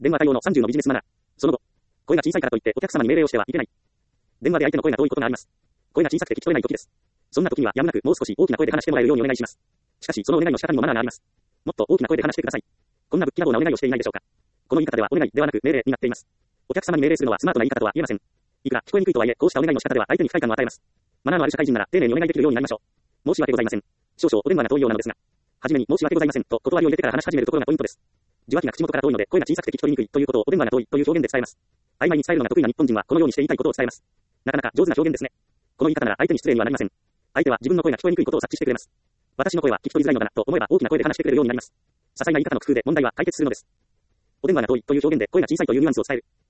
電話対応の30のビジネスマナー。その後、声が小さいからといってお客様に命令をしてはいけない。電話で相手の声が遠いことがあります。声が小さくて聞き取れない時です。そんな時にはやむなくもう少し大きな声で話してもらえるようにお願いします。しかし、そのお願いの仕方にもマナーがあります。もっと大きな声で話してください。こんなぶっきらぼうなお願いをしていないでしょうか。この言い方ではお願いではなく命令になっています。お客様に命令するのはスマートな言い方とは言えません。いくら聞こえにくいとはいえ、こうしたお願いの仕方では相手に不快感を与えます。マナーのある社会人なら丁寧にお願いできるようになりましょう。申し訳ございません。少々お電話が遠いようなのですが、はじめに申し訳ございませんと断りを入れてから話し始めるところがポイントです。受話器が口元から遠いので声が小さくて聞き取りにくいということをお電話が遠いという表現で伝えます。曖昧に伝えるのが得意な日本人はこのようにして言いたいことを伝えます。なかなか上手な表現ですね。この言い方なら相手に失礼にはなりません。相手は自分の声が聞こえにくいことを察知してくれます。私の声は聞き取りづらいのだなと思えば大きな声で話してくれるようになります。些細な言い方の工夫で問題は解決するのです。お電話が遠いという表現で声が小さいというニュアンスを伝える。